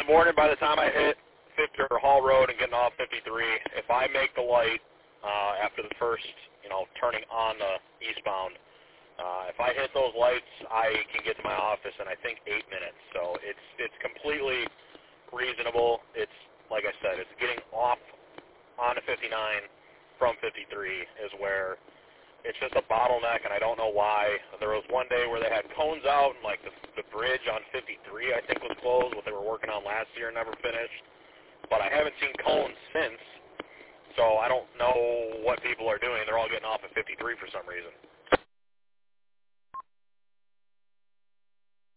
morning, by the time I hit 50 or Hall Road and getting off 53, if I make the light after the first, turning on the eastbound, if I hit those lights, I can get to my office in, I think, 8 minutes. So it's completely reasonable. It's, like I said, it's getting off onto 59 from 53 is where it's just a bottleneck, and I don't know why. There was one day where they had cones out, and, the bridge on 53, I think, was closed, what they were working on last year and never finished. But I haven't seen cones since, so I don't know what people are doing. They're all getting off at 53 for some reason.